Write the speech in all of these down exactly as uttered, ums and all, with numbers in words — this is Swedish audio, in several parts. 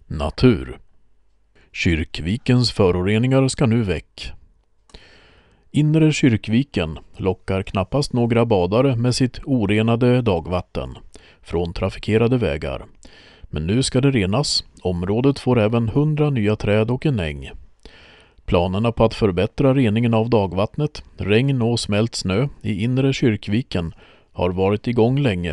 Natur. Kyrkvikens föroreningar ska nu väck. Inre Kyrkviken lockar knappast några badare med sitt orenade dagvatten från trafikerade vägar. Men nu ska det renas. Området får även hundra nya träd och en äng. Planerna på att förbättra reningen av dagvattnet, regn och smält snö i Inre Kyrkviken har varit igång länge.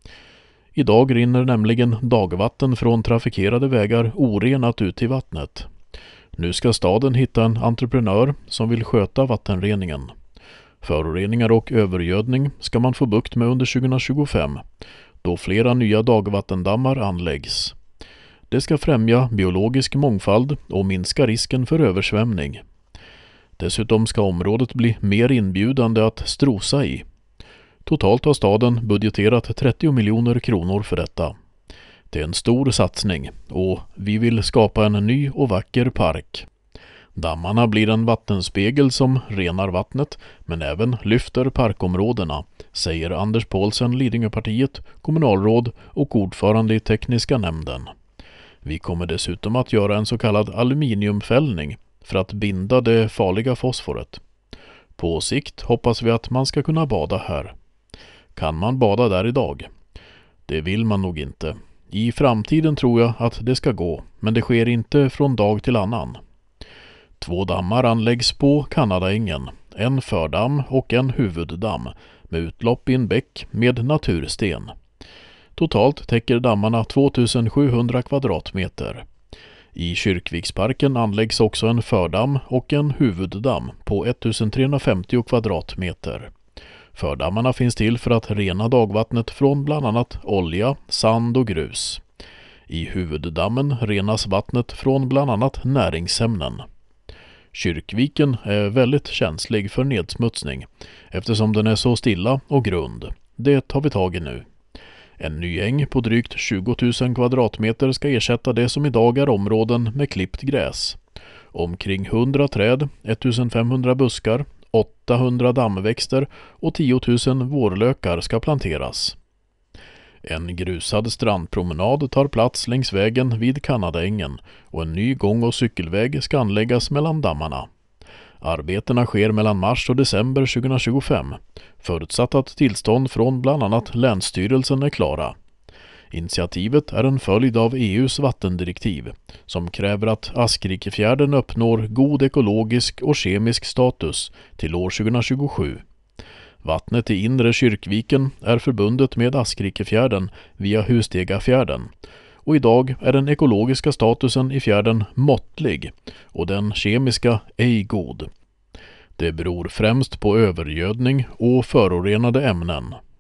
Idag rinner nämligen dagvatten från trafikerade vägar orenat ut i vattnet. Nu ska staden hitta en entreprenör som vill sköta vattenreningen. Föroreningar och övergödning ska man få bukt med under tjugohundratjugofem, då flera nya dagvattendammar anläggs. Det ska främja biologisk mångfald och minska risken för översvämning. Dessutom ska området bli mer inbjudande att strosa i. Totalt har staden budgeterat trettio miljoner kronor för detta. Det är en stor satsning och vi vill skapa en ny och vacker park. Dammarna blir en vattenspegel som renar vattnet men även lyfter parkområdena, säger Anders Paulsen, Lidingöpartiet, kommunalråd och ordförande i tekniska nämnden. Vi kommer dessutom att göra en så kallad aluminiumfällning för att binda det farliga fosforet. På sikt hoppas vi att man ska kunna bada här. Kan man bada där idag? Det vill man nog inte. I framtiden tror jag att det ska gå, men det sker inte från dag till annan. Två dammar anläggs på Kanadaängen, en fördamm och en huvuddamm med utlopp i en bäck med natursten. Totalt täcker dammarna tvåtusensjuhundra kvadratmeter. I Kyrkviksparken anläggs också en fördamm och en huvuddamm på ettusentrehundrafemtio kvadratmeter. Fördammarna finns till för att rena dagvattnet från bland annat olja, sand och grus. I huvuddammen renas vattnet från bland annat näringsämnen. Kyrkviken är väldigt känslig för nedsmutsning eftersom den är så stilla och grund. Det tar vi tag i nu. En ny äng på drygt tjugotusen kvadratmeter ska ersätta det som idag är områden med klippt gräs. Omkring hundra träd, ettusenfemhundra buskar, åttahundra dammväxter och tiotusen vårlökar ska planteras. En grusad strandpromenad tar plats längs vägen vid Kanadaängen och en ny gång- och cykelväg ska anläggas mellan dammarna. Arbetena sker mellan mars och december tjugohundratjugofem, förutsatt att tillstånd från bland annat Länsstyrelsen är klara. Initiativet är en följd av E U:s vattendirektiv som kräver att Askrikefjärden uppnår god ekologisk och kemisk status till år tjugohundratjugosju. Vattnet i Inre Kyrkviken är förbundet med Askrikefjärden via Hustegafjärden och idag är den ekologiska statusen i fjärden måttlig och den kemiska ej god. Det beror främst på övergödning och förorenade ämnen.